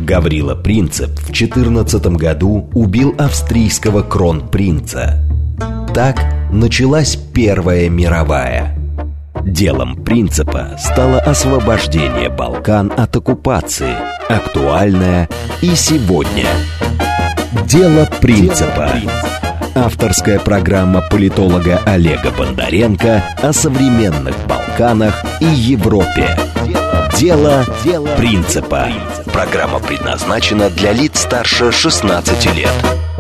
Гаврила Принцип в 14 году убил австрийского кронпринца. Так началась Первая мировая. Делом Принципа стало освобождение Балкан от оккупации, актуальное и сегодня. Дело Принципа. Авторская программа политолога Олега Бондаренко о современных Балканах и Европе. Дело Принципа. Программа предназначена для лиц старше 16 лет.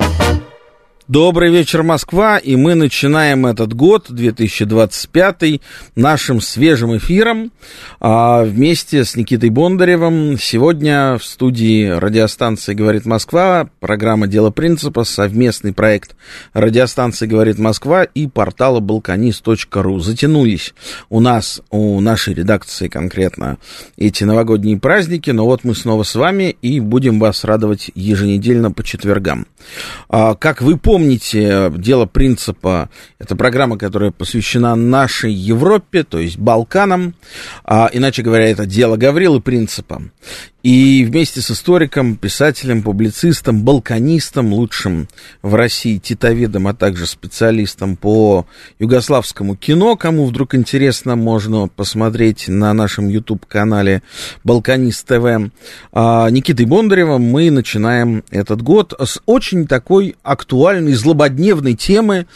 Добрый вечер, Москва, и мы начинаем этот год, 2025, нашим свежим эфиром вместе с Никитой Бондаревым. Сегодня в студии радиостанции «Говорит Москва» программа «Дело Принципа», совместный проект радиостанции «Говорит Москва» и портала balkanist.ru. Затянулись у нашей редакции конкретно эти новогодние праздники, но вот мы снова с вами и будем вас радовать еженедельно по четвергам. Как вы помните, «Дело Принципа» — это программа, которая посвящена нашей Европе, то есть Балканам. Иначе говоря, это дело Гаврилы Принципа. И вместе с историком, писателем, публицистом, балканистом, лучшим в России титоведом, а также специалистом по югославскому кино, кому вдруг интересно, можно посмотреть на нашем YouTube-канале «Балканист ТВ», Никитой Бондаревым мы начинаем этот год с очень такой актуальной, злободневной темы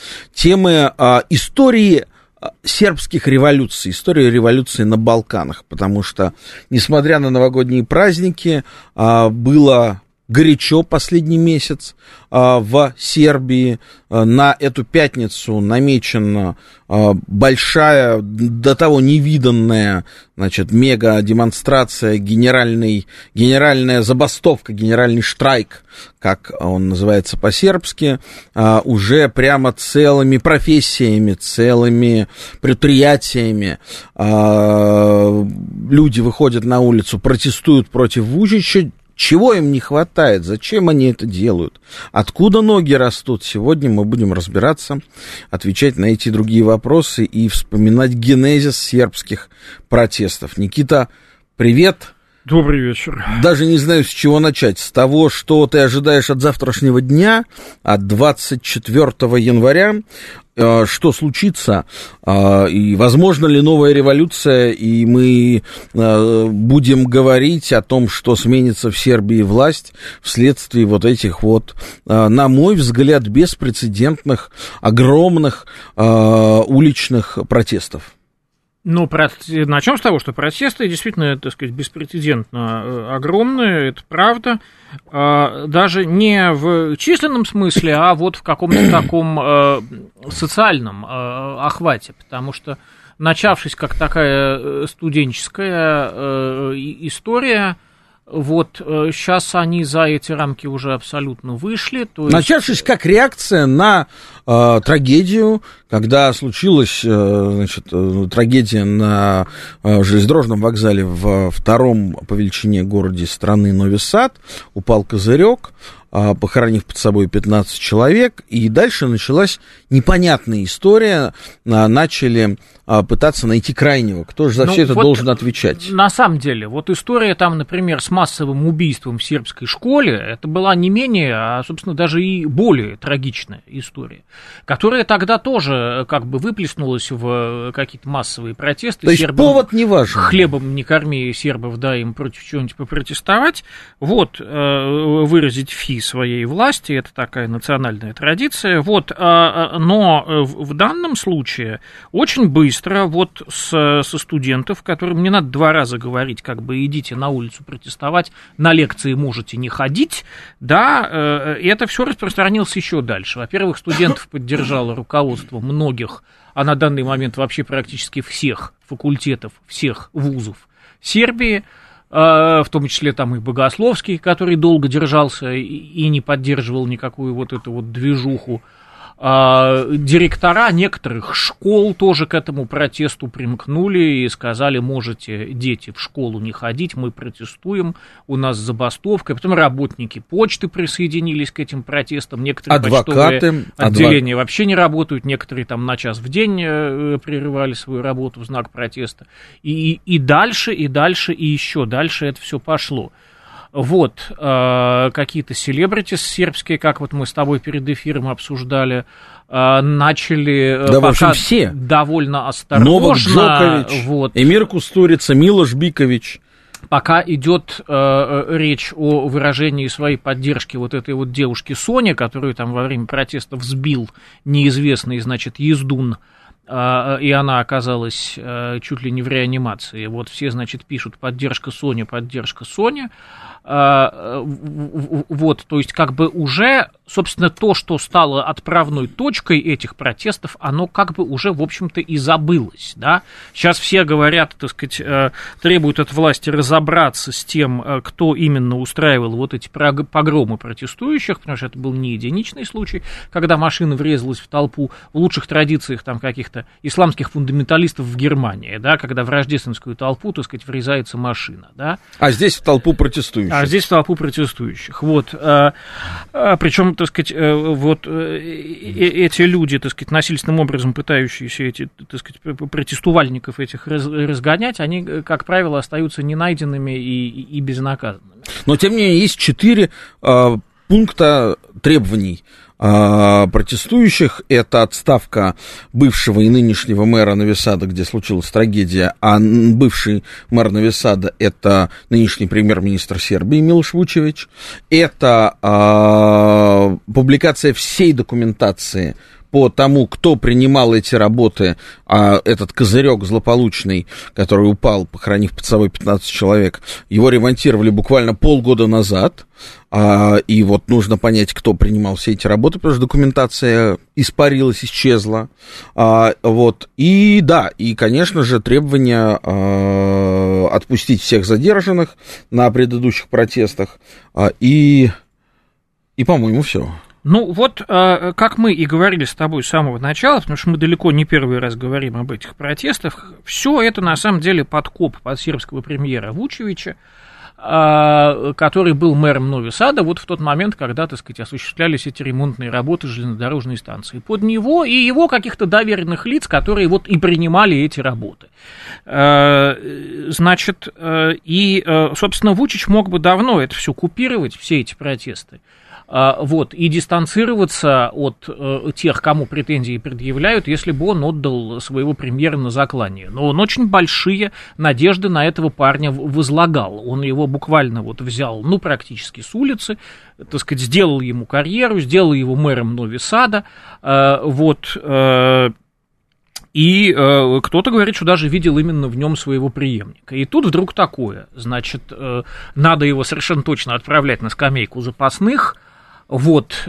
истории сербских революций, история революции на Балканах, потому что, несмотря на новогодние праздники, было горячо последний месяц в Сербии. На эту пятницу намечена большая, до того невиданная, мега-демонстрация, генеральная забастовка, генеральный штрайк, как он называется по-сербски, уже прямо целыми профессиями, целыми предприятиями. Люди выходят на улицу, протестуют против Вучича. Чего им не хватает? Зачем они это делают? Откуда ноги растут? Сегодня мы будем разбираться, отвечать на эти и другие вопросы и вспоминать генезис сербских протестов. Никита, привет. Добрый вечер. Даже не знаю, с чего начать. С того, что ты ожидаешь от завтрашнего дня, от 24 января. Что случится, и возможно ли новая революция, и мы будем говорить о том, что сменится в Сербии власть вследствие вот этих вот, на мой взгляд, беспрецедентных, огромных уличных протестов. Начнем с того, что протесты действительно, так сказать, беспрецедентно огромные, это правда, даже не в численном смысле, а вот в каком-то таком социальном охвате, потому что, начавшись как такая студенческая история, вот сейчас они за эти рамки уже абсолютно вышли. То есть... Начавшись как реакция на трагедию, когда случилась трагедия на железнодорожном вокзале в втором по величине городе страны Нови Сад, упал козырек, похоронив под собой 15 человек, и дальше началась непонятная история, начали пытаться найти крайнего, кто же за все это должен отвечать. На самом деле, вот история там, например, с массовым убийством в сербской школе, это была не менее, а, собственно, даже и более трагичная история, которая тогда тоже как бы выплеснулась в какие-то массовые протесты. То есть сербам, повод не важен. Хлебом не корми сербов, дай им против чего-нибудь попротестовать, вот, выразить фи своей власти, это такая национальная традиция, вот, но в данном случае очень быстро вот со студентов, которым не надо 2 раза говорить, как бы идите на улицу протестовать, на лекции можете не ходить, да, и это все распространилось еще дальше. Во-первых, студентов поддержало руководство многих, а на данный момент вообще практически всех факультетов, всех вузов Сербии, в том числе там и Богословский, который долго держался и не поддерживал никакую вот эту вот движуху. Директора некоторых школ тоже к этому протесту примкнули и сказали, можете, дети, в школу не ходить, мы протестуем, у нас забастовка. Потом работники почты присоединились к этим протестам, некоторые почтовые отделения вообще не работают, некоторые там на час в день прерывали свою работу в знак протеста. И дальше, и еще дальше это все пошло. Вот, какие-то селебритис сербские, как вот мы с тобой перед эфиром обсуждали, начали да, в общем, все. Довольно осторожно. Новак Джокович, вот, Эмир Кустурица, Милош Бикович. Пока идет речь о выражении своей поддержки вот этой вот девушки Соне, которую там во время протестов сбил неизвестный, значит, ездун, и она оказалась чуть ли не в реанимации. Вот все, значит, пишут поддержка Соне, поддержка Соне. Вот, то есть как бы уже, собственно, то, что стало отправной точкой этих протестов, оно как бы уже, в общем-то, и забылось, да. Сейчас все говорят, так сказать, требуют от власти разобраться с тем, кто именно устраивал вот эти погромы протестующих, потому что это был не единичный случай, когда машина врезалась в толпу, в лучших традициях там каких-то исламских фундаменталистов в Германии, да, когда в рождественскую толпу, так сказать, врезается машина, да. А здесь в толпу протестующих. А здесь в толпу протестующих. Вот. Причем, так сказать, вот эти люди, так сказать, насильственным образом пытающиеся эти, так сказать, протестувальников этих разгонять, они, как правило, остаются ненайденными и безнаказанными. Но, тем не менее, есть 4 пункта требований протестующих. Это отставка бывшего и нынешнего мэра Нови Сада, где случилась трагедия, а бывший мэр Нови Сада — это нынешний премьер-министр Сербии Милош Вучевич. Это публикация всей документации по тому, кто принимал эти работы, этот козырек злополучный, который упал, похоронив под собой 15 человек, его ремонтировали буквально полгода назад, и вот нужно понять, кто принимал все эти работы, потому что документация испарилась, исчезла, вот, и да, и, конечно же, требование отпустить всех задержанных на предыдущих протестах, и по-моему, все. Ну, вот, как мы и говорили с тобой с самого начала, потому что мы далеко не первый раз говорим об этих протестах, все это, на самом деле, подкоп под сербского премьера Вучевича, который был мэром Нови Сада вот в тот момент, когда, так сказать, осуществлялись эти ремонтные работы железнодорожной станции. Под него и его каких-то доверенных лиц, которые вот и принимали эти работы. Значит, и, собственно, Вучич мог бы давно это все купировать, все эти протесты. Вот, и дистанцироваться от тех, кому претензии предъявляют, если бы он отдал своего премьера на заклание. Но он очень большие надежды на этого парня возлагал. Он его буквально вот взял, ну, практически с улицы, так сказать, сделал ему карьеру, сделал его мэром Нови Сада, вот, и кто-то говорит, что даже видел именно в нем своего преемника. И тут вдруг такое, значит, надо его совершенно точно отправлять на скамейку запасных. Вот,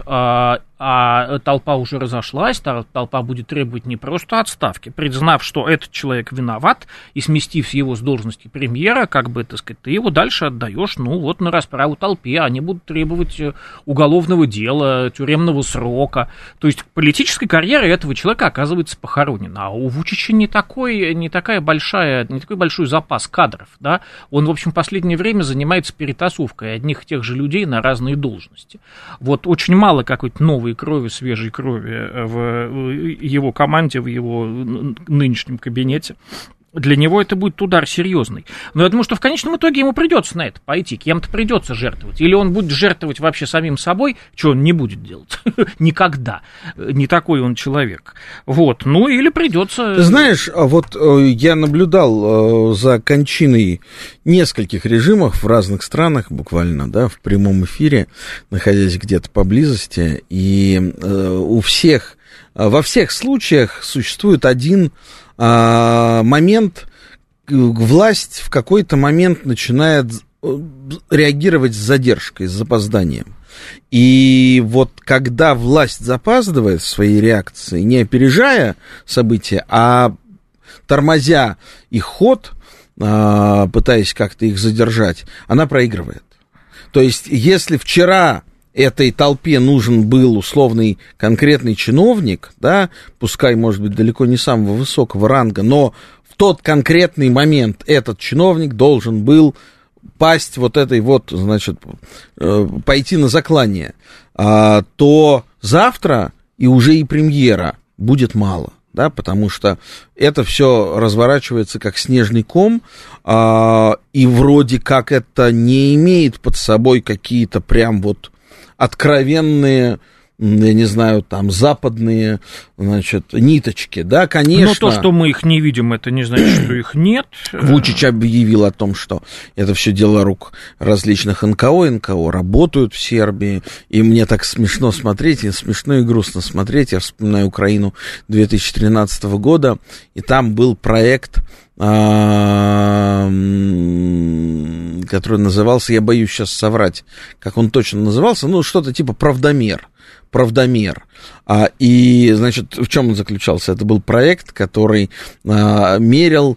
а толпа уже разошлась, толпа будет требовать не просто отставки, признав, что этот человек виноват, и сместив его с должности премьера, как бы, так сказать, ты его дальше отдаешь, ну, вот на расправу толпе, они будут требовать уголовного дела, тюремного срока, то есть политическая карьера этого человека оказывается похоронена, а у Вучича не такой большой запас кадров, да, он, в общем, в последнее время занимается перетасовкой одних и тех же людей на разные должности, вот, очень мало какой-то новой крови, свежей крови в его команде, в его нынешнем кабинете. Для него это будет удар серьезный. Но я думаю, что в конечном итоге ему придется на это пойти, кем-то придется жертвовать. Или он будет жертвовать вообще самим собой, что он не будет делать. Никогда. Не такой он человек. Вот. Ну, или придется... Ты знаешь, вот я наблюдал за кончиной нескольких режимов в разных странах, буквально, да, в прямом эфире, находясь где-то поблизости, и у всех, во всех случаях существует один момент, власть в какой-то момент начинает реагировать с задержкой, с запозданием. И вот когда власть запаздывает в своей реакции, не опережая события, а тормозя их ход, пытаясь как-то их задержать, она проигрывает. То есть, если вчера этой толпе нужен был условный конкретный чиновник, да, пускай, может быть, далеко не самого высокого ранга, но в тот конкретный момент этот чиновник должен был пасть вот этой вот, значит, пойти на заклание, то завтра и уже и премьера будет мало. да, потому что это все разворачивается как снежный ком, и вроде как это не имеет под собой какие-то прям вот откровенные, я не знаю, там, западные, значит, ниточки, да, конечно. Но то, что мы их не видим, это не значит, что их нет. Вучич объявил о том, что это все дело рук различных НКО работают в Сербии, и мне так смешно смотреть, и смешно и грустно смотреть. Я вспоминаю Украину 2013 года, и там был проект, который назывался, я боюсь сейчас соврать, как он точно назывался, ну, что-то типа «Правдомер». И, значит, в чем он заключался? Это был проект, который мерил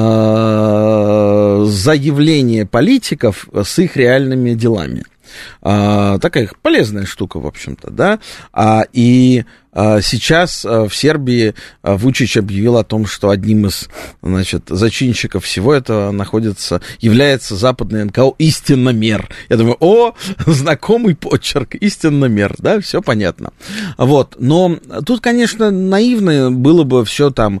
заявления политиков с их реальными делами. Такая полезная штука, в общем-то, да. Сейчас в Сербии Вучич объявил о том, что одним из, значит, зачинщиков всего этого является западный НКО «Истинномер». Я думаю, знакомый почерк, «Истинномер», да, все понятно. Вот, но тут, конечно, наивно было бы все там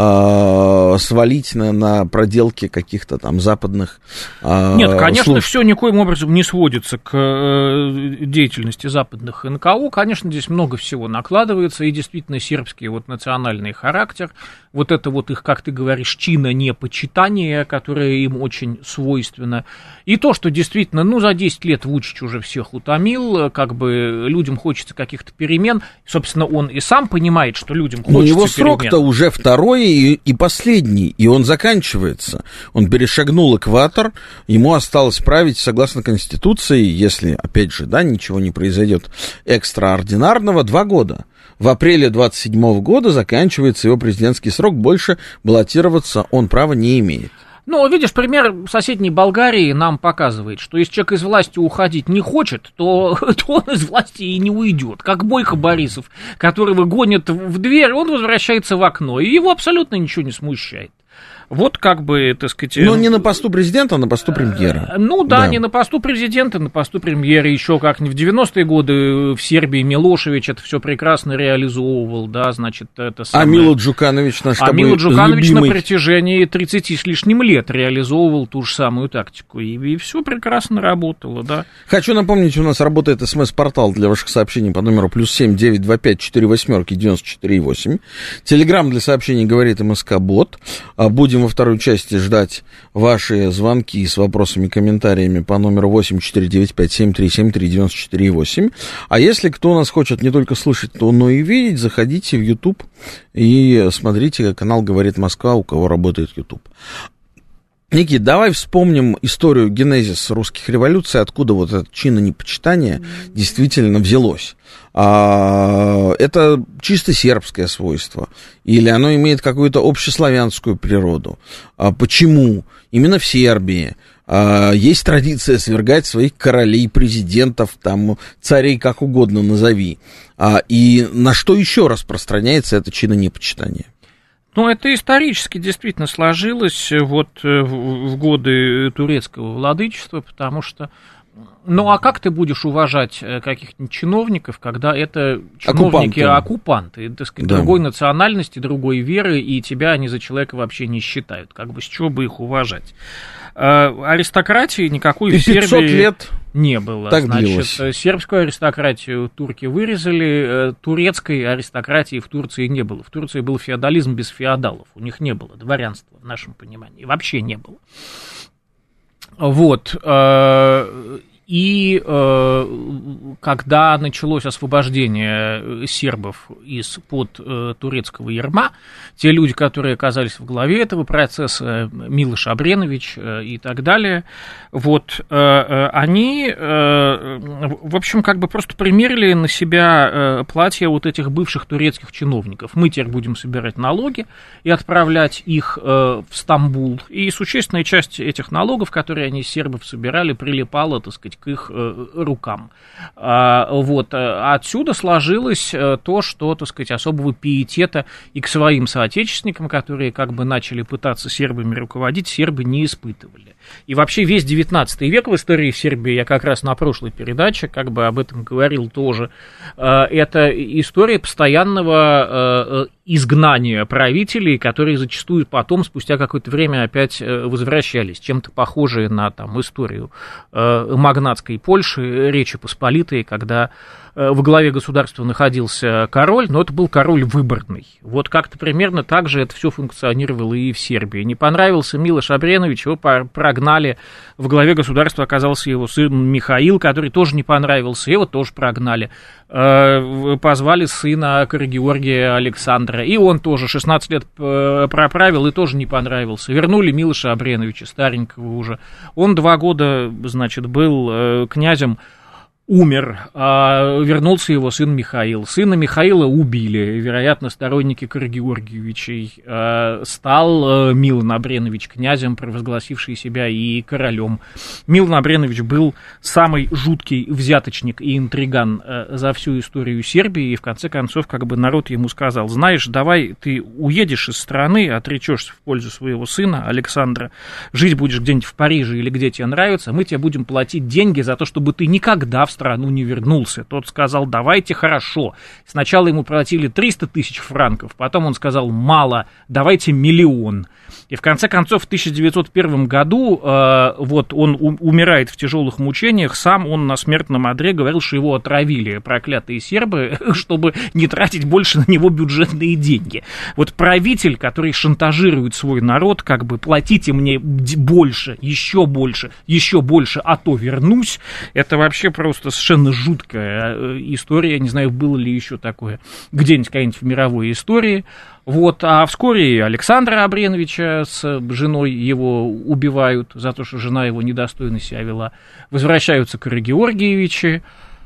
свалить на проделки каких-то там западных Нет, конечно, служб. все никоим образом не сводится к деятельности западных НКО. Конечно, здесь много всего накладывается. И действительно сербский вот национальный характер, вот это вот их, как ты говоришь, чинонепочитание, которое им очень свойственно, и то, что действительно, за 10 лет Вучич уже всех утомил, как бы людям хочется каких-то перемен, собственно, он и сам понимает, что людям хочется перемен. У него срок-то уже второй и последний, и он заканчивается. Он перешагнул экватор, ему осталось править согласно Конституции, если, опять же, да, ничего не произойдет экстраординарного, 2 года. В апреле 27 года заканчивается его президентский срок, больше баллотироваться он права не имеет. Видишь, пример соседней Болгарии нам показывает, что если человек из власти уходить не хочет, то он из власти и не уйдет. Как Бойко Борисов, которого гонят в дверь, он возвращается в окно, и его абсолютно ничего не смущает. Вот как бы, так сказать... Но не на посту президента, а на посту премьера. Да, не на посту президента, на посту премьера. Еще как-нибудь в 90-е годы в Сербии Милошевич это все прекрасно реализовывал, да, значит, это самое... А Мило Джуканович наш тобой Мило Джуканович любимый... на протяжении 30 с лишним лет реализовывал ту же самую тактику. И все прекрасно работало, да. Хочу напомнить, у нас работает СМС-портал для ваших сообщений по номеру +7 925 48 94 8. Телеграм для сообщений говорит МСК-бот. Будем во второй части ждать ваши звонки с вопросами и комментариями по номеру 8495-7373-94-8. А если кто нас хочет не только слышать, но и видеть, заходите в YouTube и смотрите канал «Говорит Москва», у кого работает YouTube. Никит, давай вспомним историю, генезис русских революций, откуда вот это чинонепочитание действительно взялось. Это чисто сербское свойство? Или оно имеет какую-то общеславянскую природу? Почему именно в Сербии есть традиция свергать своих королей, президентов, там, царей, как угодно назови? И на что еще распространяется это чинонепочитание? Это исторически действительно сложилось вот в годы турецкого владычества, потому что, а как ты будешь уважать каких-нибудь чиновников, когда это чиновники-оккупанты, так сказать, да, другой национальности, другой веры, и тебя они за человека вообще не считают, как бы с чего бы их уважать? Аристократии никакой в Сербии 500 лет не было. Так Значит, длилось. Сербскую аристократию турки вырезали, турецкой аристократии в Турции не было. В Турции был феодализм без феодалов, у них не было дворянства в нашем понимании, вообще не было. Вот. И когда началось освобождение сербов из-под турецкого ярма, те люди, которые оказались в главе этого процесса, Милош Абренович и так далее, вот, они, в общем, как бы просто примерили на себя платья вот этих бывших турецких чиновников. Мы теперь будем собирать налоги и отправлять их в Стамбул. И существенная часть этих налогов, которые они с сербов собирали, прилипала, так сказать, сказать, к их рукам. Вот. Отсюда сложилось то, что, так сказать, особого пиетета и к своим соотечественникам, которые как бы начали пытаться сербами руководить, сербы не испытывали. И вообще весь 19 век в истории Сербии, я как раз на прошлой передаче как бы об этом говорил тоже, это история постоянного изгнания правителей, которые зачастую потом, спустя какое-то время, опять возвращались, чем-то похожие на там, историю магнатской Польши, Речи Посполитой, когда во главе государства находился король, но это был король выборный. Вот как-то примерно так же это все функционировало и в Сербии. Не понравился Милош Абренович, его прогнали. В главе государства оказался его сын Михаил, который тоже не понравился, его тоже прогнали. Позвали сына Карагеоргия Александра, и он тоже 16 лет проправил и тоже не понравился. Вернули Милоша Абреновича, старенького уже. Он 2 года, значит, был князем, умер, вернулся его сын Михаил. Сына Михаила убили, вероятно, сторонники Карагеоргиевичей. Стал Милан Абренович князем, провозгласивший себя и королем. Милан Абренович был самый жуткий взяточник и интриган за всю историю Сербии, и в конце концов, как бы народ ему сказал: знаешь, давай ты уедешь из страны, отречешься в пользу своего сына Александра, жить будешь где-нибудь в Париже или где тебе нравится, мы тебе будем платить деньги за то, чтобы ты никогда в страну не вернулся. Тот сказал: давайте, хорошо. Сначала ему платили 300 тысяч франков, потом он сказал: мало, давайте 1 миллион. И в конце концов в 1901 году вот он умирает в тяжелых мучениях, сам он на смертном одре говорил, что его отравили проклятые сербы, чтобы не тратить больше на него бюджетные деньги. Вот правитель, который шантажирует свой народ, как бы платите мне больше, еще больше, а то вернусь, это вообще просто совершенно жуткая история. Я не знаю, было ли еще такое где-нибудь какая-нибудь в мировой истории. Вот, а вскоре Александра Абреновича с женой его убивают за то, что жена его недостойно себя вела. Возвращаются Карагеоргиевичи.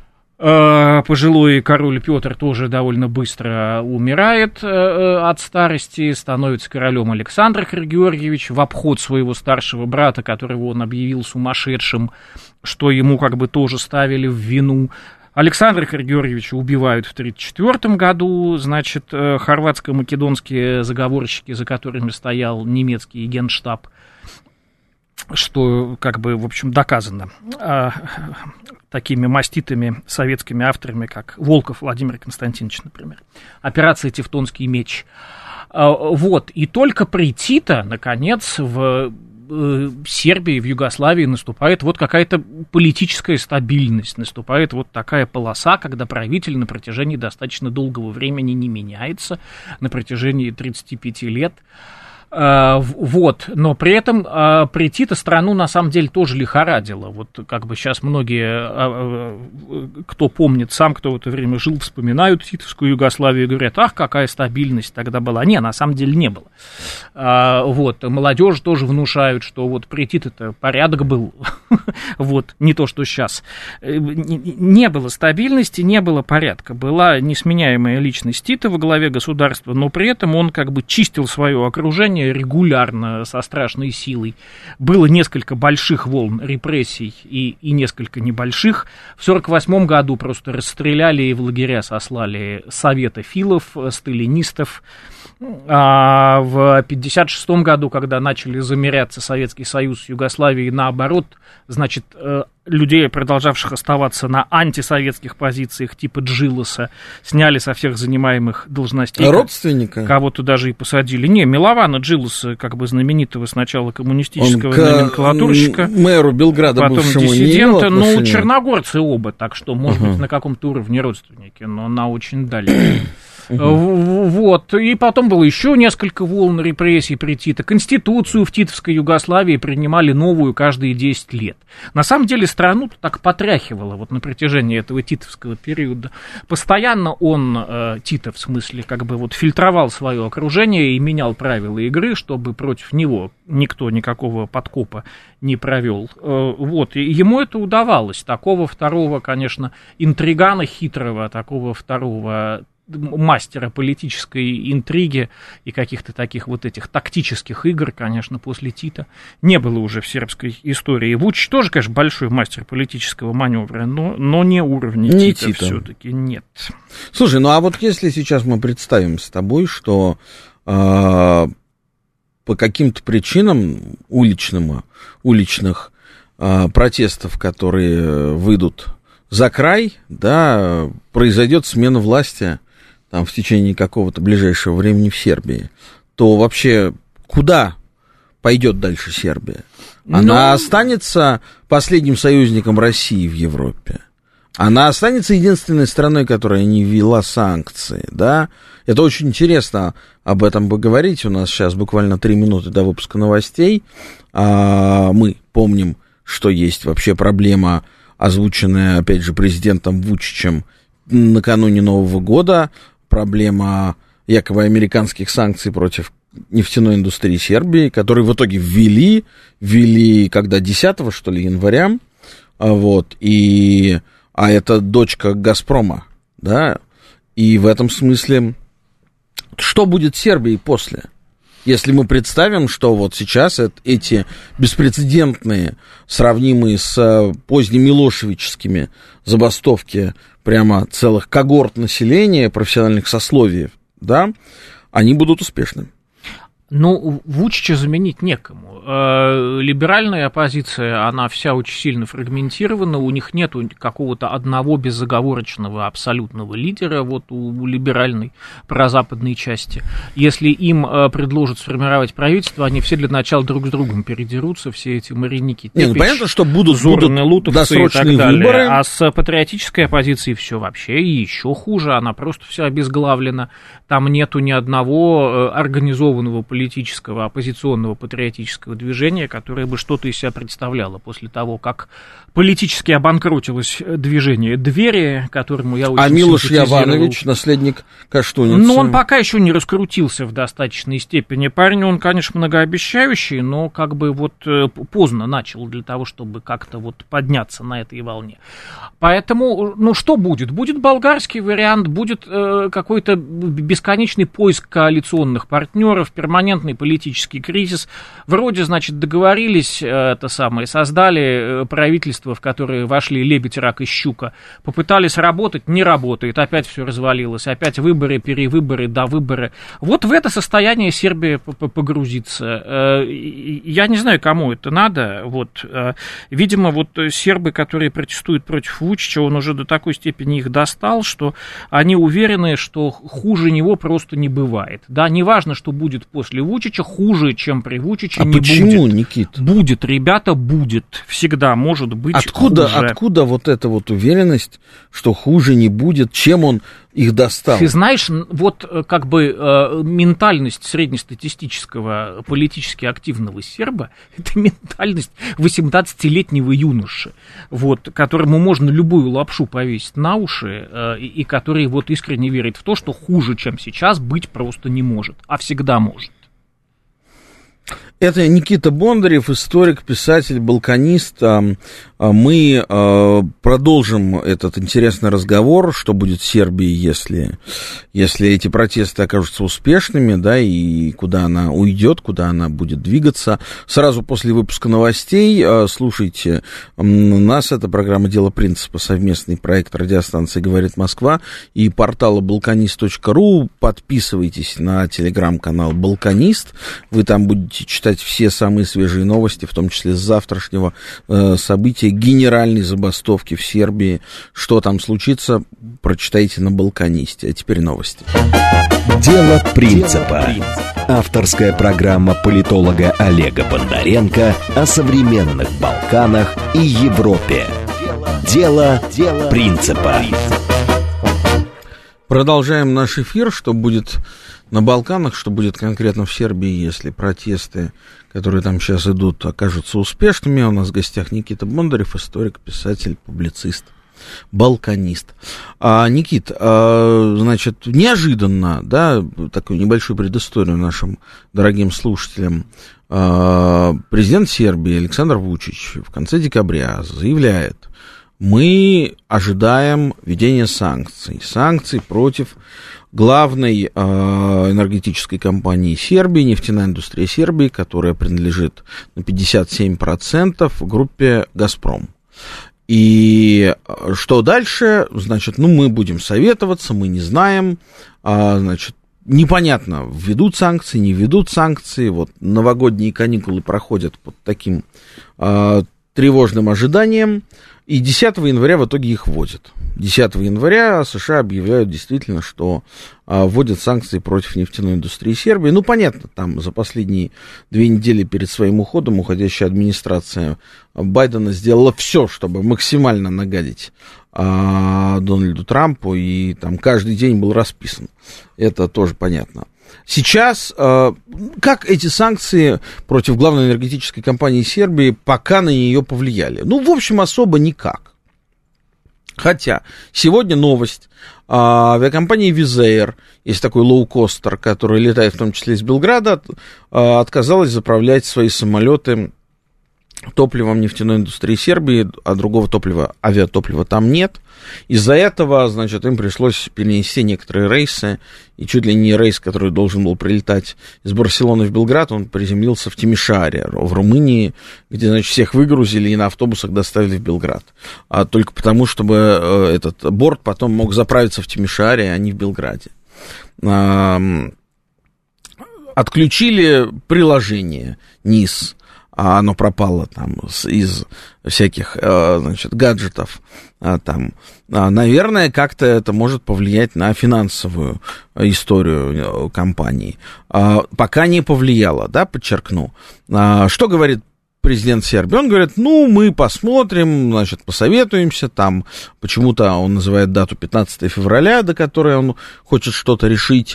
Пожилой король Петр тоже довольно быстро умирает от старости, становится королем Александр Карагеоргиевич в обход своего старшего брата, которого он объявил сумасшедшим, что ему как бы тоже ставили в вину. Александра Карагеоргиевича убивают в 1934 году, значит, хорватско-македонские заговорщики, за которыми стоял немецкий генштаб, что, как бы, в общем, доказано такими маститыми советскими авторами, как Волков Владимир Константинович, например. Операция «Тевтонский меч». Вот, и только при Тито, наконец, в Сербии, в Югославии наступает вот какая-то политическая стабильность, наступает вот такая полоса, когда правитель на протяжении достаточно долгого времени не меняется, на протяжении 35 лет. Вот, но при этом при Тито страну на самом деле тоже лихорадило. Вот как бы сейчас многие, кто помнит сам, кто в это время жил, вспоминают титовскую Югославию и говорят: ах, какая стабильность тогда была. Не, на самом деле не было. Вот, молодежь тоже внушают, что вот при Тито-то порядок был, вот, не то, что сейчас. Не было стабильности, не было порядка. Была несменяемая личность Тита во главе государства, но при этом он как бы чистил свое окружение регулярно, со страшной силой. Было несколько больших волн репрессий и несколько небольших. В 1948 году просто расстреляли и в лагеря сослали советофилов, сталинистов. А в 1956 году, когда начали замеряться Советский Союз с Югославией, наоборот, значит, людей, продолжавших оставаться на антисоветских позициях типа Джилоса, сняли со всех занимаемых должностей. Родственника? Кого-то даже и посадили. Не, Милована Джилоса, как бы знаменитого сначала коммунистического номенклатурщика. Мэру Белграда потом бывшему диссидента. Ну, черногорцы оба, так что, может быть, на каком-то уровне родственники, но на очень дальнем. Вот, и потом было еще несколько волн репрессий при Тито. Конституцию в титовской Югославии принимали новую каждые 10 лет. На самом деле страну так потряхивало вот на протяжении этого титовского периода. Постоянно он, Тито, в смысле, как бы вот фильтровал свое окружение и менял правила игры, чтобы против него никто никакого подкопа не провел. Вот, и ему это удавалось. Такого второго, конечно, интригана хитрого, такого второго мастера политической интриги и каких-то таких вот этих тактических игр, конечно, после Тита не было уже в сербской истории. Вучич тоже, конечно, большой мастер политического маневра, но не уровня Тита все-таки нет. Слушай, ну а вот если сейчас мы представим с тобой, что по каким-то причинам уличных протестов, которые выйдут за край, да, произойдет смена власти там, в течение какого-то ближайшего времени в Сербии, то вообще куда пойдет дальше Сербия? Она останется последним союзником России в Европе. Она останется единственной страной, которая не ввела санкции, да? Это очень интересно об этом поговорить. У нас сейчас буквально 3 минуты до выпуска новостей. Мы помним, что есть вообще проблема, озвученная, опять же, президентом Вучичем накануне Нового года, проблема якобы американских санкций против нефтяной индустрии Сербии, которые в итоге ввели когда 10 что ли, января, вот, а это дочка Газпрома, да, и в этом смысле, что будет с Сербией после? Если мы представим, что вот сейчас эти беспрецедентные, сравнимые с позднемилошевическими забастовки прямо целых когорт населения, профессиональных сословий, да, они будут успешны. Ну, Вучича заменить некому. Либеральная оппозиция, она вся очень сильно фрагментирована, у них нет какого-то одного безоговорочного абсолютного лидера, вот у либеральной прозападной части. Если им предложат сформировать правительство, они все для начала друг с другом передерутся, все эти Мариники, Тепич, понятно, что будут досрочные выборы. А с патриотической оппозицией все вообще и еще хуже, она просто вся обезглавлена. Там нету ни одного организованного политического, оппозиционного, патриотического движения, которое бы что-то из себя представляло после того, как политически обанкротилось движение «Двери», которому я очень Милош Яванович, наследник Каштуницы. Но он пока еще не раскрутился в достаточной степени. Парень, он, конечно, многообещающий, но как бы вот поздно начал для того, чтобы как-то вот подняться на этой волне. Поэтому, ну, что будет? Будет болгарский вариант, будет какой-то бесконечный поиск коалиционных партнеров, перманентный политический кризис. Вроде, значит, договорились, создали правительство, в которое вошли лебедь, рак и щука, попытались работать, не работает, опять все развалилось, опять выборы, перевыборы, довыборы. Вот в это состояние Сербия погрузится. Я не знаю, кому это надо. Вот. Видимо, вот сербы, которые протестуют против Вучича, он уже до такой степени их достал, что они уверены, что хуже него просто не бывает. Да, неважно, что будет после Вучича, хуже, чем при Вучиче, не почему, будет. Никит? Будет, ребята, будет. Всегда может быть хуже. Откуда вот эта вот уверенность, что хуже не будет, чем он их достал? Ты знаешь, вот как бы ментальность среднестатистического политически активного серба, это ментальность 18-летнего юноши, вот, которому можно любую лапшу повесить на уши, и который вот искренне верит в то, что хуже, чем сейчас, быть просто не может, а всегда может. Это Никита Бондарев, историк, писатель, балканист. Мы продолжим этот интересный разговор, что будет с Сербией, если эти протесты окажутся успешными, да, и куда она уйдет, куда она будет двигаться. Сразу после выпуска новостей слушайте нас. Это программа «Дело принципа», совместный проект радиостанции «Говорит Москва» и портала balkanist.ru. Подписывайтесь на телеграм-канал «Балканист». Вы там будете читать все самые свежие новости, в том числе с завтрашнего события генеральной забастовки в Сербии. Что там случится, прочитайте на «Балканисте». А теперь новости. «Дело принципа». Авторская программа политолога Олега Бондаренко о современных Балканах и Европе. «Дело принципа». Продолжаем наш эфир. Что будет на Балканах, что будет конкретно в Сербии, если протесты, которые там сейчас идут, окажутся успешными. У нас в гостях Никита Бондарев, историк, писатель, публицист, балканист. Никит, значит, неожиданно, да, такую небольшую предысторию нашим дорогим слушателям. Президент Сербии Александр Вучич в конце декабря заявляет: мы ожидаем введения санкций против главной энергетической компании Сербии, нефтяная индустрия Сербии, которая принадлежит на 57% группе «Газпром». И что дальше? Значит, мы будем советоваться, мы не знаем, значит, непонятно, введут санкции, не введут санкции. Вот новогодние каникулы проходят под таким тревожным ожиданием. И 10 января в итоге их вводят. 10 января США объявляют действительно, что вводят санкции против нефтяной индустрии Сербии. Понятно, там за последние 2 недели перед своим уходом уходящая администрация Байдена сделала все, чтобы максимально нагадить Дональду Трампу, и там каждый день был расписан. Это тоже понятно. Сейчас, как эти санкции против главной энергетической компании Сербии пока на нее повлияли? В общем, особо никак. Хотя, сегодня новость. Авиакомпания Wizz Air, есть такой лоукостер, который летает в том числе из Белграда, отказалась заправлять свои самолеты топливом нефтяной индустрии Сербии, а другого топлива, авиатоплива там нет. Из-за этого, значит, им пришлось перенести некоторые рейсы, и чуть ли не рейс, который должен был прилетать из Барселоны в Белград, он приземлился в Тимишоаре, в Румынии, где, значит, всех выгрузили и на автобусах доставили в Белград. Только потому, чтобы этот борт потом мог заправиться в Тимишоаре, а не в Белграде. Отключили приложение НИС, оно пропало там из всяких, значит, гаджетов. Наверное, как-то это может повлиять на финансовую историю компании. Пока не повлияло, да, подчеркну. Что говорит президент Сербии? Он говорит, мы посмотрим, значит, посоветуемся, там почему-то он называет дату 15 февраля, до которой он хочет что-то решить.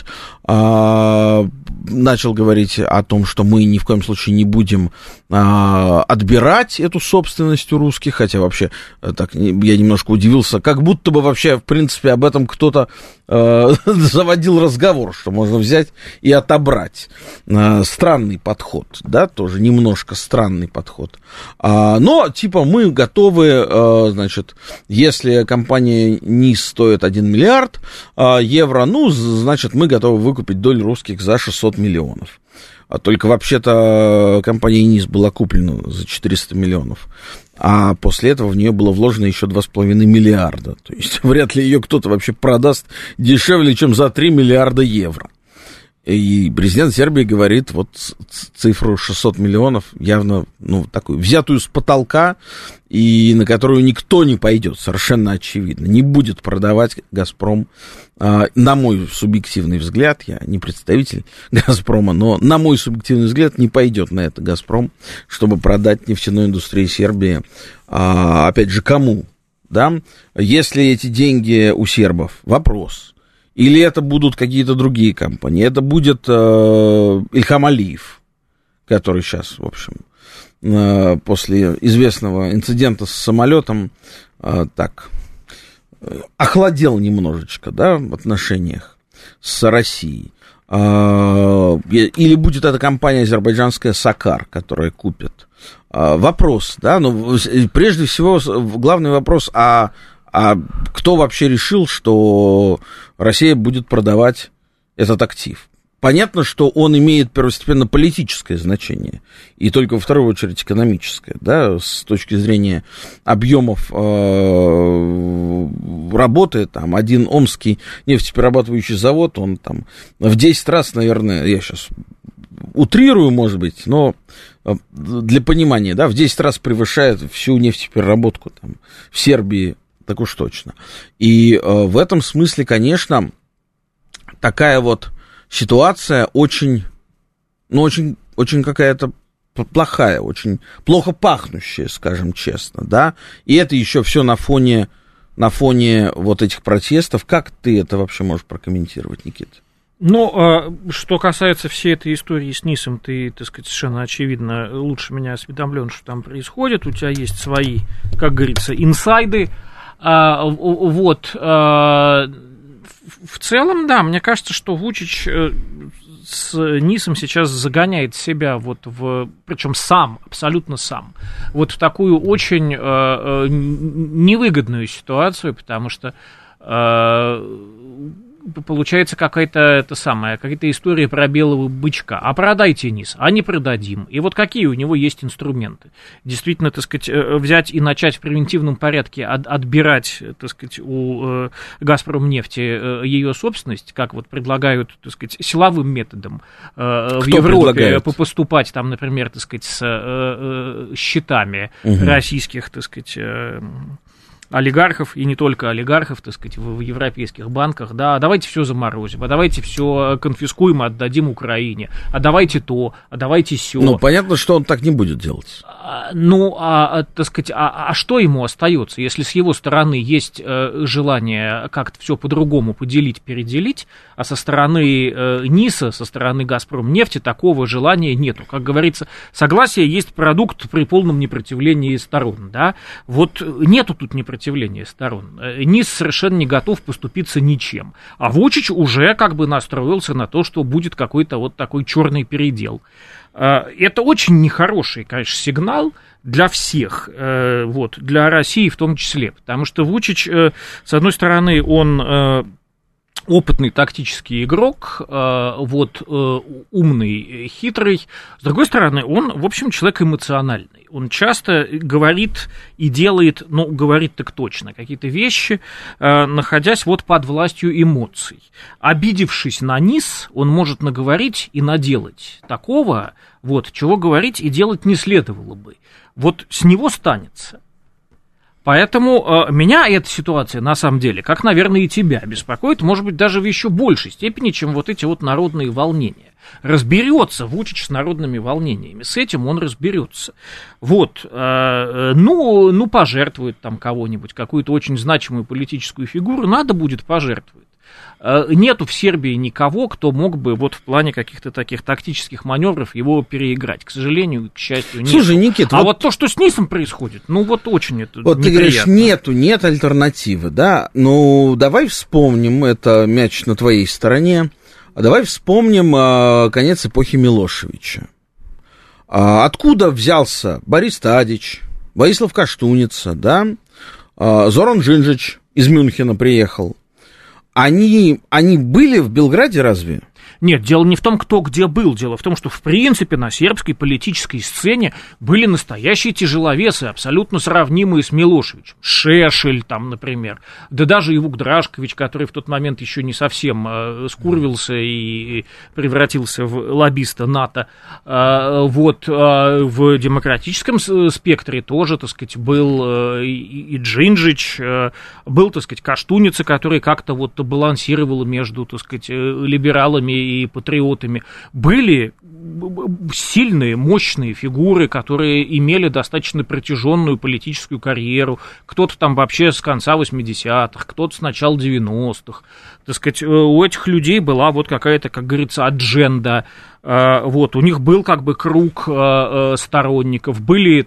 Начал говорить о том, что мы ни в коем случае не будем отбирать эту собственность у русских, хотя вообще так я немножко удивился, как будто бы вообще, в принципе, об этом кто-то заводил разговор, что можно взять и отобрать. Странный подход, да, тоже немножко странный подход. Но, типа, мы готовы, значит, если компания НИС стоит 1 миллиард евро, значит, мы готовы выкупить долю русских за 600 миллионов. Только вообще-то компания НИС была куплена за 400 миллионов. А после этого в нее было вложено еще 2,5 миллиарда. То есть вряд ли ее кто-то вообще продаст дешевле, чем за 3 миллиарда евро. И президент Сербии говорит, вот цифру 600 миллионов явно, такую, взятую с потолка, и на которую никто не пойдет, совершенно очевидно. Не будет продавать «Газпром», на мой субъективный взгляд, я не представитель «Газпрома», но на мой субъективный взгляд не пойдет на это «Газпром», чтобы продать нефтяную индустрию Сербии, опять же, кому, да? Если эти деньги у сербов, вопрос. Или это будут какие-то другие компании. Это будет Ильхам Алиев, который сейчас, в общем, после известного инцидента с самолетом охладел немножечко, да, в отношениях с Россией. Или будет эта компания азербайджанская «Сакар», которая купит. Вопрос, да, прежде всего главный вопрос, кто вообще решил, что Россия будет продавать этот актив? Понятно, что он имеет первостепенно политическое значение, и только во вторую очередь экономическое, да, с точки зрения объемов работы, там, один омский нефтеперерабатывающий завод, он там в 10 раз, наверное, я сейчас утрирую, может быть, но для понимания, да, в 10 раз превышает всю нефтепереработку там в Сербии, так уж точно. И в этом смысле, конечно, такая вот ситуация очень какая-то плохая, очень плохо пахнущая, скажем честно, да. И это еще все на фоне вот этих протестов. Как ты это вообще можешь прокомментировать, Никита? Что касается всей этой истории с НИСом, ты, так сказать, совершенно очевидно лучше меня осведомлен, что там происходит. У тебя есть свои, как говорится, инсайды. В целом, да, мне кажется, что Вучич с НИСом сейчас загоняет себя причем сам, абсолютно сам, вот в такую очень невыгодную ситуацию, потому что получается какая-то история про белого бычка. А продайте НИС, а не продадим. И вот какие у него есть инструменты? Действительно, так сказать, взять и начать в превентивном порядке отбирать, так сказать, у «Газпромнефти» ее собственность, как вот предлагают, так сказать, силовым методом в Европе поступать там, например, так сказать, с счетами российских, так сказать, олигархов, и не только олигархов, так сказать, в европейских банках, да, давайте все заморозим, а давайте все конфискуем и отдадим Украине, а давайте то, а давайте сё. Ну, понятно, что он так не будет делать. Так сказать, что ему остается, если с его стороны есть желание как-то все по-другому поделить, переделить, а со стороны НИСа, со стороны «Газпромнефти» такого желания нету. Как говорится, согласие есть продукт при полном непротивлении сторон, да, вот нету тут непротивления сторон. НИС совершенно не готов поступиться ничем, а Вучич уже как бы настроился на то, что будет какой-то вот такой черный передел. Это очень нехороший, конечно, сигнал для всех, вот, для России в том числе, потому что Вучич, с одной стороны, он опытный тактический игрок, вот, умный, хитрый, с другой стороны, он, в общем, человек эмоциональный. Он часто говорит и делает, ну, говорит так точно, какие-то вещи, находясь вот под властью эмоций. Обидевшись на низ, он может наговорить и наделать такого, вот, чего говорить и делать не следовало бы. Вот с него станется. Поэтому меня эта ситуация, на самом деле, как, наверное, и тебя, беспокоит, может быть, даже в еще большей степени, чем вот эти вот народные волнения. Разберется Вучич с народными волнениями, с этим он разберется. Вот, ну, пожертвует там кого-нибудь, какую-то очень значимую политическую фигуру, надо будет пожертвовать. Нету в Сербии никого, кто мог бы вот в плане каких-то таких тактических маневров его переиграть. К сожалению, к счастью, нет. Слушай, Никит, а вот то, что с НИСом происходит, ну вот очень это вот неприятно. Ты говоришь, нет альтернативы, да? Ну, давай вспомним, это мяч на твоей стороне, давай вспомним конец эпохи Милошевича. Откуда взялся Борис Тадич, Борислав Каштуница, да? Зоран Джинджич из Мюнхена приехал. Они были в Белграде разве? Нет, дело не в том, кто где был. Дело в том, что, в принципе, на сербской политической сцене были настоящие тяжеловесы, абсолютно сравнимые с Милошевичем. Шешель, там, например. Да даже Ивук Драшкович, который в тот момент еще не совсем скурвился и превратился в лоббиста НАТО. Вот, в демократическом спектре тоже, так сказать, был и Джинджич, был, так сказать, Каштуница, который как-то вот балансировал между, так сказать, либералами и патриотами. Были сильные, мощные фигуры, которые имели достаточно протяженную политическую карьеру. Кто-то там вообще с конца 80-х, кто-то с начала 90-х. Так сказать, у этих людей была вот какая-то, как говорится, адженда. Вот, у них был как бы круг сторонников, были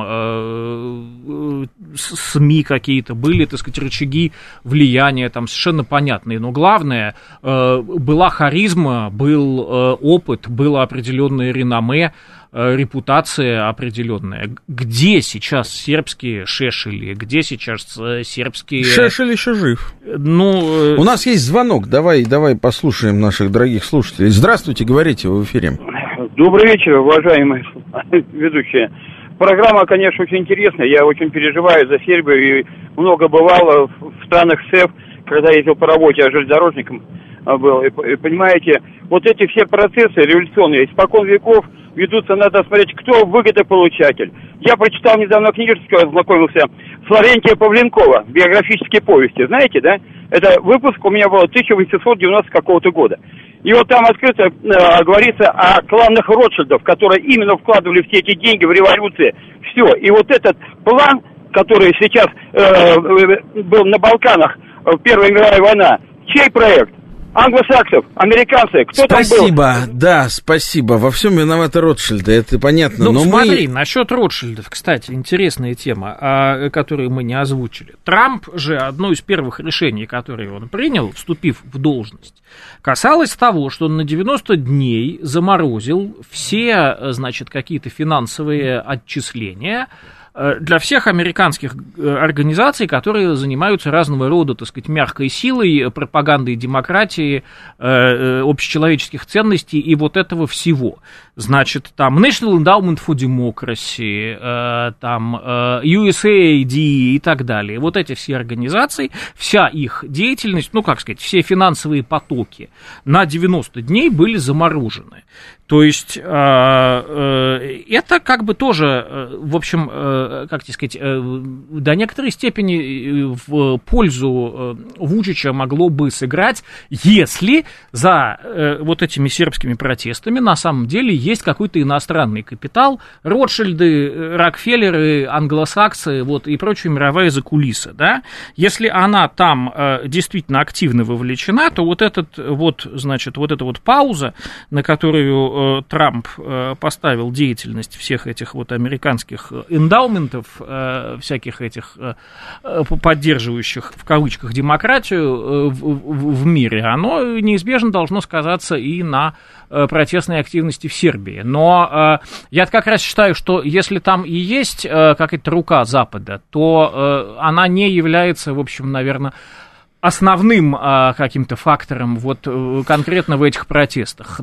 там СМИ какие-то, были, так сказать, рычаги влияния там совершенно понятные, но главное, была харизма, был опыт, было определенное реноме, репутация определенная. Где сейчас сербские Шешели, где сейчас сербские... Шешель еще жив. Ну, у нас есть звонок, давай послушаем наших дорогих слушателей. Здравствуйте, говорите, вы в эфире. Добрый вечер, уважаемые ведущие. Программа, конечно, очень интересная, я очень переживаю за Сербию и много бывало в странах СЭФ, когда ездил по работе, я железнодорожником был. И понимаете, вот эти все процессы революционные, испокон веков ведутся, надо смотреть, кто выгодополучатель. Я прочитал недавно книжечку, ознакомился с Лаврентия Павленкова, биографические повести, знаете, да? Это выпуск у меня был 1890 какого-то года. И вот там открыто говорится о кланах Ротшильдов, которые именно вкладывали все эти деньги в революции. Все. И вот этот план, который сейчас был на Балканах, Первая мировая война, чей проект? Англосаксов, американцы, кто там был? Спасибо, да, спасибо. Во всем виноваты Ротшильды, это понятно. Ну, но смотри, насчет Ротшильдов, кстати, интересная тема, которую мы не озвучили. Трамп же, одно из первых решений, которые он принял, вступив в должность, касалось того, что он на 90 дней заморозил все, значит, какие-то финансовые отчисления для всех американских организаций, которые занимаются разного рода, так сказать, мягкой силой, пропагандой демократии, общечеловеческих ценностей и вот этого всего. Значит, там National Endowment for Democracy, там USAID и так далее. Вот эти все организации, вся их деятельность, ну, как сказать, все финансовые потоки на 90 дней были заморожены. То есть это как бы тоже, в общем, как тебе сказать, до некоторой степени в пользу Вучича могло бы сыграть, если за вот этими сербскими протестами на самом деле есть какой-то иностранный капитал, Ротшильды, Рокфеллеры, англосаксы, вот, и прочая мировая закулиса, да. Если она там действительно активно вовлечена, то вот этот вот, значит, вот эта вот пауза, на которую Трамп поставил деятельность всех этих вот американских эндаументов, всяких этих поддерживающих, в кавычках, демократию в мире, оно неизбежно должно сказаться и на протестной активности в Сербии. Но я как раз считаю, что если там и есть какая-то рука Запада, то она не является, в общем, наверное, основным каким-то фактором вот конкретно в этих протестах.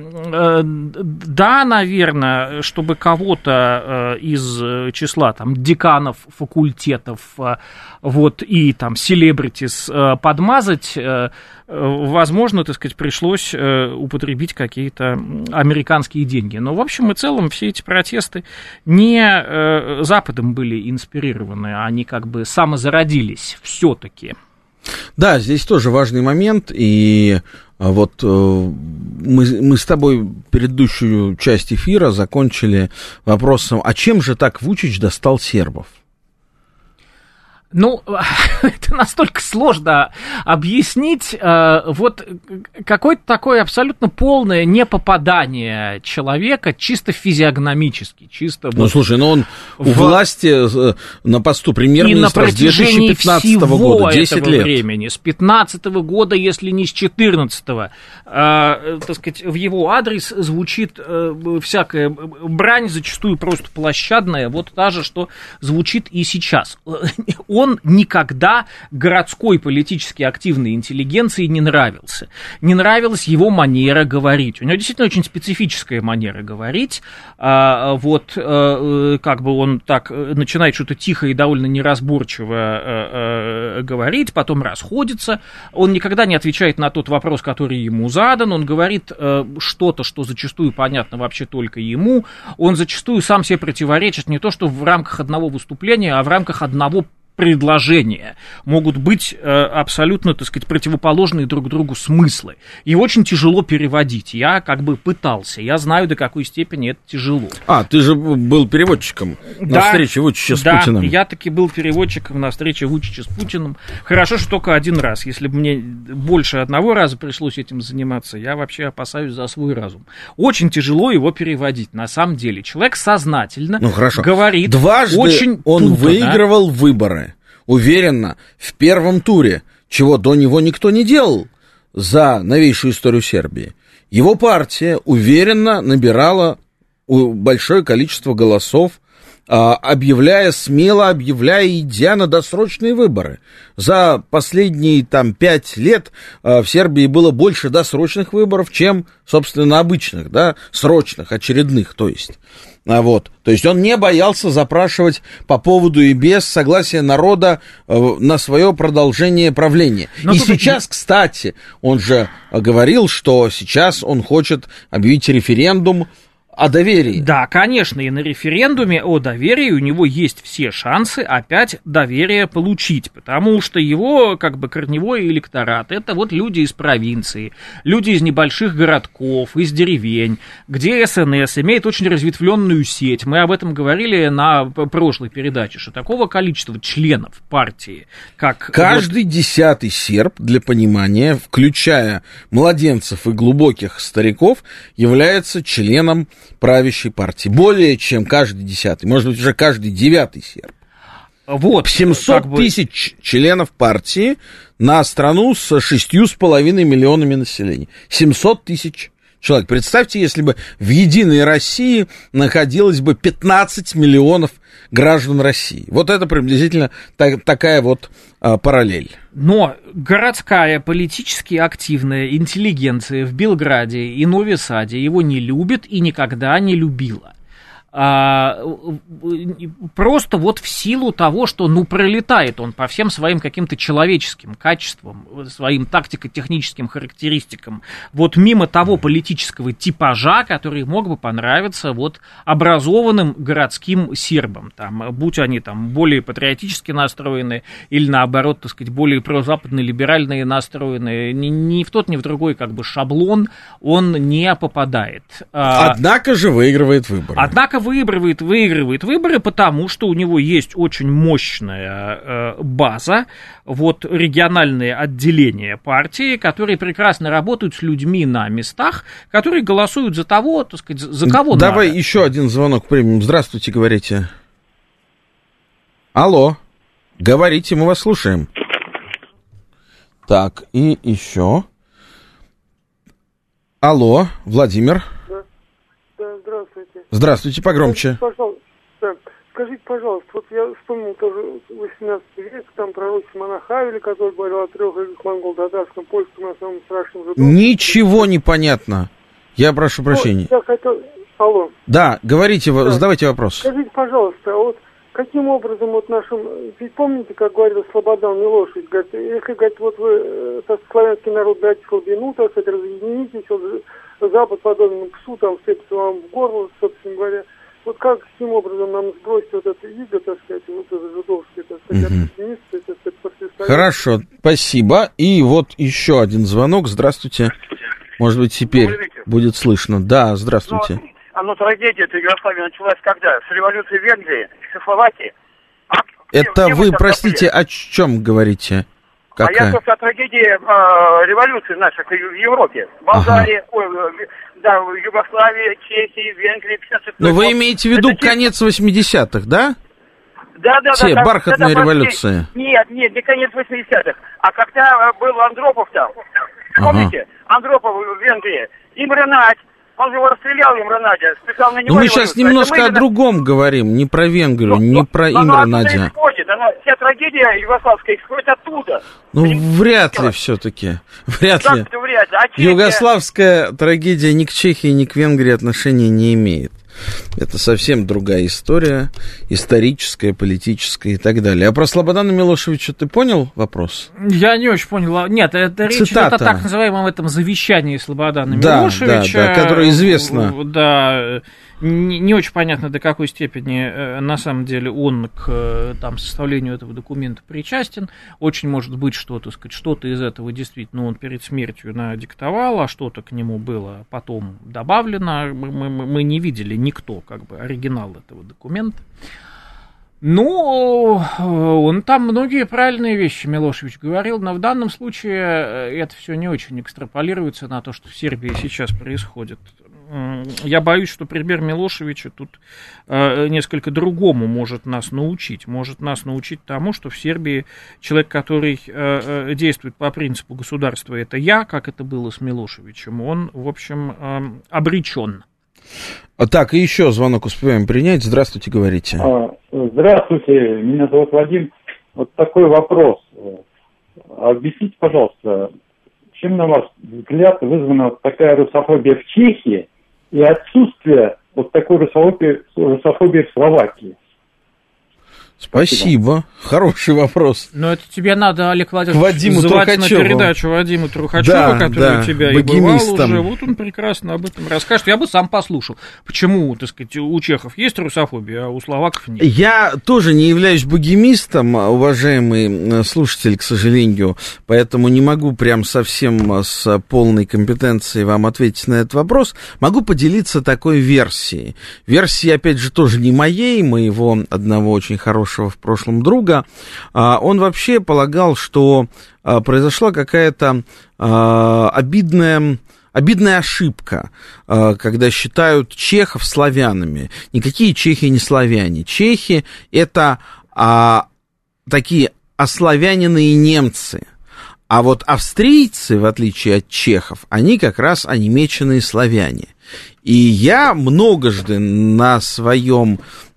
Да, наверное, чтобы кого-то из числа там деканов факультетов вот и там селебритис подмазать, возможно, так сказать, пришлось употребить какие-то американские деньги. Но в общем и целом все эти протесты не Западом были инспирированы, они как бы самозародились все-таки. Да, здесь тоже важный момент, и вот мы с тобой предыдущую часть эфира закончили вопросом, а чем же так Вучич достал сербов? Ну, это настолько сложно объяснить. Вот какое-то такое абсолютно полное непопадание человека чисто физиогномически, чисто... Ну, вот слушай, но он у власти на посту премьер-министра с 2015 года, 10 лет. Времени, с 2015 года, если не с 2014, так сказать, в его адрес звучит всякая брань, зачастую просто площадная, вот та же, что звучит и сейчас. Он никогда городской политически активной интеллигенции не нравился. Не нравилась его манера говорить. У него действительно очень специфическая манера говорить. Вот как бы он так начинает что-то тихо и довольно неразборчиво говорить, потом расходится. Он никогда не отвечает на тот вопрос, который ему задан. Он говорит что-то, что зачастую понятно вообще только ему. Он зачастую сам себе противоречит не то, что в рамках одного выступления, а в рамках одного предложения могут быть абсолютно, так сказать, противоположные друг другу смыслы. И очень тяжело переводить. Я как бы пытался. Я знаю, до какой степени это тяжело. Ты же был переводчиком на встрече Вучича с Путиным. Да, я таки был переводчиком на встрече Вучича с Путиным. Хорошо, что только один раз. Если бы мне больше одного раза пришлось этим заниматься, я вообще опасаюсь за свой разум. Очень тяжело его переводить. На самом деле. Человек сознательно говорит... Дважды очень он тупо, выигрывал выборы. Уверенно, в первом туре, чего до него никто не делал за новейшую историю Сербии. Его партия уверенно набирала большое количество голосов, смело объявляя, идя на досрочные выборы. За последние 5 лет в Сербии было больше досрочных выборов, чем, собственно, обычных, да, срочных, очередных, то есть. То есть он не боялся запрашивать по поводу и без согласия народа на свое продолжение правления. И сейчас, кстати, он же говорил, что сейчас он хочет объявить референдум о доверии. Да, конечно, и на референдуме о доверии у него есть все шансы опять доверие получить, потому что его как бы корневой электорат — это вот люди из провинции, люди из небольших городков, из деревень, где СНС имеет очень разветвленную сеть. Мы об этом говорили на прошлой передаче, что такого количества членов партии, как... Каждый 10-й серб, для понимания, включая младенцев и глубоких стариков, является членом правящей партии. Более чем каждый 10-й, может быть, уже каждый 9-й серб. Вот, 700 тысяч членов партии на страну с 6,5 миллионами населения. 700 тысяч человек. Представьте, если бы в Единой России находилось бы 15 миллионов граждан России. Вот это приблизительно такая вот параллель. Но городская политически активная интеллигенция в Белграде и Нови Саде его не любит и никогда не любила. Просто вот в силу того, что, пролетает он по всем своим каким-то человеческим качествам, своим тактико-техническим характеристикам, вот мимо того политического типажа, который мог бы понравиться вот образованным городским сербам, там, будь они там более патриотически настроены или, наоборот, так сказать, более прозападные, либеральные настроенные, ни в тот, ни в другой как бы шаблон он не попадает. Однако же выигрывает выборы. Выигрывает выборы, потому что у него есть очень мощная база, вот региональные отделения партии, которые прекрасно работают с людьми на местах, которые голосуют за того, так сказать, за кого надо. Давай еще один звонок примем. Здравствуйте, говорите. Алло, говорите, мы вас слушаем. Так, и еще. Алло, Владимир. Здравствуйте. Здравствуйте, погромче. Скажите, пожалуйста, вот я вспомнил тоже 18 век, там пророк монах Авель, который говорил о трех языках: монгол-татарском, польском, на самом страшном жидовском. Ничего не понятно. Я прошу прощения. Алло. Да, говорите, задавайте вопрос. Скажите, пожалуйста, вот каким образом вот нашим... Ведь помните, как говорил Слободан Милошевич, говорит, если, говорит, вот вы, славянский народ, дайте слабину, так сказать, разъединитесь, вот Запад подобен псу, там, вцепится вам в горло, собственно говоря. Вот каким образом нам сбросить вот это иго, так сказать, вот это жидовское, так сказать, оппортунистское, так сказать, послестояние. Хорошо, спасибо. И вот еще один звонок. Здравствуйте. Может быть, теперь будет слышно. Да, здравствуйте. Трагедия эта Югославии началась когда? С революции в Венгрии, Чехословакии. Это вы, простите, о чем говорите? Какая? Я просто о трагедии революции наших в Европе. В Болгарии, в Югославии, Чехии, Венгрии. Но вы имеете в виду конец 80-х, да? Да. Те бархатные революции. Нет, не конец 80-х. А когда был Андропов там, помните? Андропов в Венгрии. Имре Надь. Он же его расстрелял, Имре Надя. Специально на него. Мы сейчас немножко о другом говорим, не про Венгрию, не про Имре Надя. Вся трагедия югославская исходит оттуда. Вряд ли все-таки. Вряд ли. А Югославская трагедия ни к Чехии, ни к Венгрии отношения не имеет. Это совсем другая история, историческая, политическая и так далее. А про Слободана Милошевича ты понял вопрос? Я не очень понял. Нет, это речь идет о так называемом этом завещании Слободана Милошевича. Да, которое известно. Да, не очень понятно, до какой степени на самом деле он к составлению этого документа причастен. Очень может быть, что, так сказать, что-то из этого действительно он перед смертью надиктовал, а что-то к нему было потом добавлено. Мы не видели никто, как бы, оригинал этого документа. Ну, он там многие правильные вещи, Милошевич, говорил, но в данном случае это все не очень экстраполируется на то, что в Сербии сейчас происходит. Я боюсь, что пример Милошевича тут несколько другому может нас научить. Может нас научить тому, что в Сербии человек, который действует по принципу государства, это я, как это было с Милошевичем, он, в общем, обречен. Так, и еще звонок успеваем принять. Здравствуйте, говорите. Здравствуйте, меня зовут Вадим. Вот такой вопрос. Объясните, пожалуйста, чем, на ваш взгляд, вызвана такая русофобия в Чехии и отсутствие вот такой русофобии в Словакии? Спасибо. Хороший вопрос. Но это тебе надо, Олег Владимирович, звать на передачу Вадима Трухачева, который у тебя и бывал уже. Вот он прекрасно об этом расскажет. Я бы сам послушал, почему, так сказать, у чехов есть русофобия, а у словаков нет. Я тоже не являюсь богемистом, уважаемый слушатель, к сожалению, поэтому не могу прям совсем с полной компетенцией вам ответить на этот вопрос. Могу поделиться такой версией. Версия, опять же, тоже не моей, моего одного очень хорошего в прошлом друга. Он вообще полагал, что произошла какая-то обидная ошибка, когда считают чехов славянами. Никакие чехи не славяне. Чехи — это такие ославяненные немцы. А вот австрийцы, в отличие от чехов, они как раз онемеченные славяне. И я многожды на своем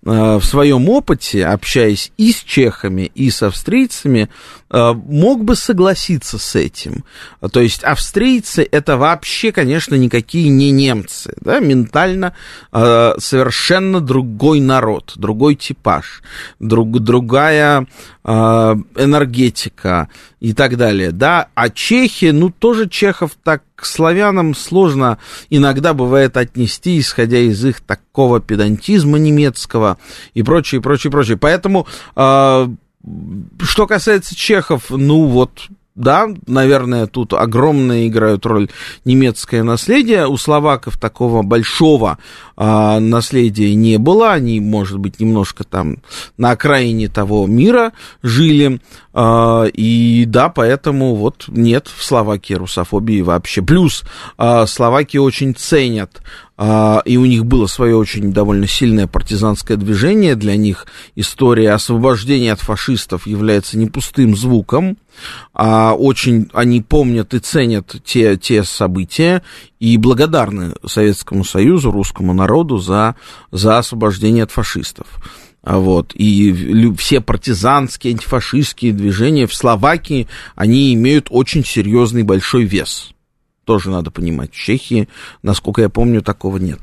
в своем опыте, общаясь и с чехами, и с австрийцами, мог бы согласиться с этим. То есть австрийцы — это вообще, конечно, никакие не немцы, да, ментально совершенно другой народ, другой типаж, другая энергетика и так далее, да, а чехи, ну, тоже чехов так к славянам сложно иногда бывает отнести, исходя из их такого педантизма немецкого и прочее, прочее, прочее. Поэтому, что касается чехов, ну вот, да, наверное, тут огромное играют роль немецкое наследие. У словаков такого большого наследия не было. Они, может быть, немножко там на окраине того мира жили. И да, поэтому вот нет в Словакии русофобии вообще. Плюс словаки очень ценят, и у них было свое очень довольно сильное партизанское движение. Для них история освобождения от фашистов является не пустым звуком. Очень они помнят и ценят те события и благодарны Советскому Союзу, русскому народу за освобождение от фашистов. Вот. И все партизанские, антифашистские движения в Словакии, они имеют очень серьезный большой вес. Тоже надо понимать. В Чехии, насколько я помню, такого нет.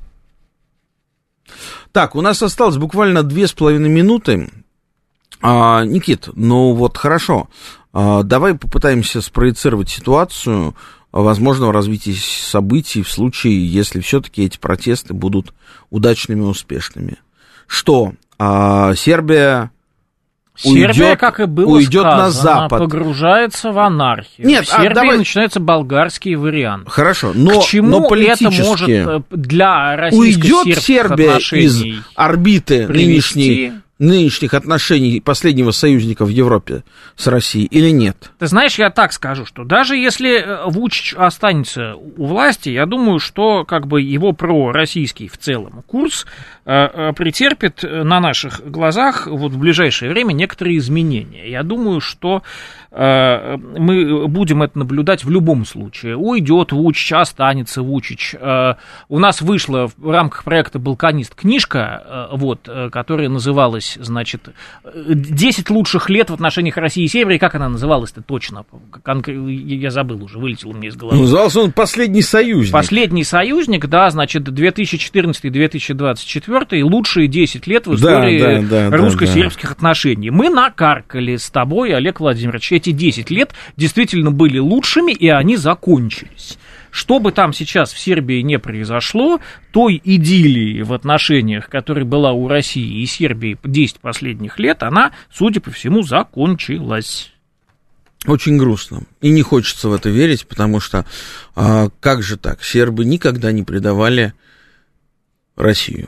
Так, у нас осталось буквально 2,5 минуты. Никит, ну вот хорошо. Давай попытаемся спроецировать ситуацию возможного развития событий в случае, если все-таки эти протесты будут удачными и успешными. Что? Сербия уйдет, как и было уйдет сказано, на Запад. Погружается в анархию. Нет, в Сербии давай... начинается болгарский вариант. Хорошо, но, к чему политически это может для российско-сербских Сербия из орбиты нынешних отношений последнего союзника в Европе с Россией или нет? Ты знаешь, я так скажу, что даже если Вучич останется у власти, я думаю, что как бы его пророссийский в целом курс претерпит на наших глазах вот в ближайшее время некоторые изменения. Я думаю, что мы будем это наблюдать в любом случае. Уйдет Вучич, останется Вучич. У нас вышла в рамках проекта «Балканист» книжка, вот, которая называлась, значит, «10 лучших лет в отношениях России и Сербии». Как она называлась-то точно? Я забыл уже, вылетел у меня из головы. Назывался он «Последний союзник». «Последний союзник», да, значит, 2014-2024, лучшие 10 лет в истории русско-сербских отношений. Мы накаркали с тобой, Олег Владимирович, эти 10 лет действительно были лучшими, и они закончились. Что бы там сейчас в Сербии не произошло, той идиллии в отношениях, которая была у России и Сербии 10 последних лет, она, судя по всему, закончилась. Очень грустно. И не хочется в это верить, потому что как же так? Сербы никогда не предавали Россию.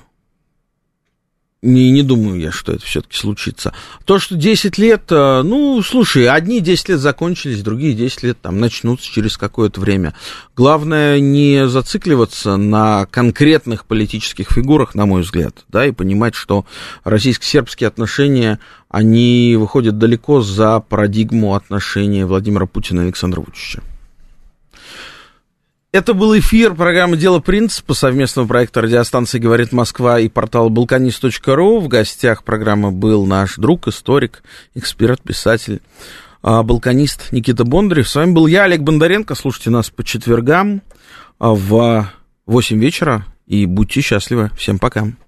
Не думаю я, что это все-таки случится. То, что 10 лет, ну, слушай, одни 10 лет закончились, другие 10 лет там начнутся через какое-то время. Главное не зацикливаться на конкретных политических фигурах, на мой взгляд, да, и понимать, что российско-сербские отношения, они выходят далеко за парадигму отношений Владимира Путина и Александра Вучича. Это был эфир программы «Дело принципа» совместного проекта радиостанции «Говорит Москва» и портала balkanist.ru. В гостях программы был наш друг, историк, эксперт, писатель, балканист Никита Бондарев. С вами был я, Олег Бондаренко. Слушайте нас по четвергам в 8 вечера и будьте счастливы. Всем пока.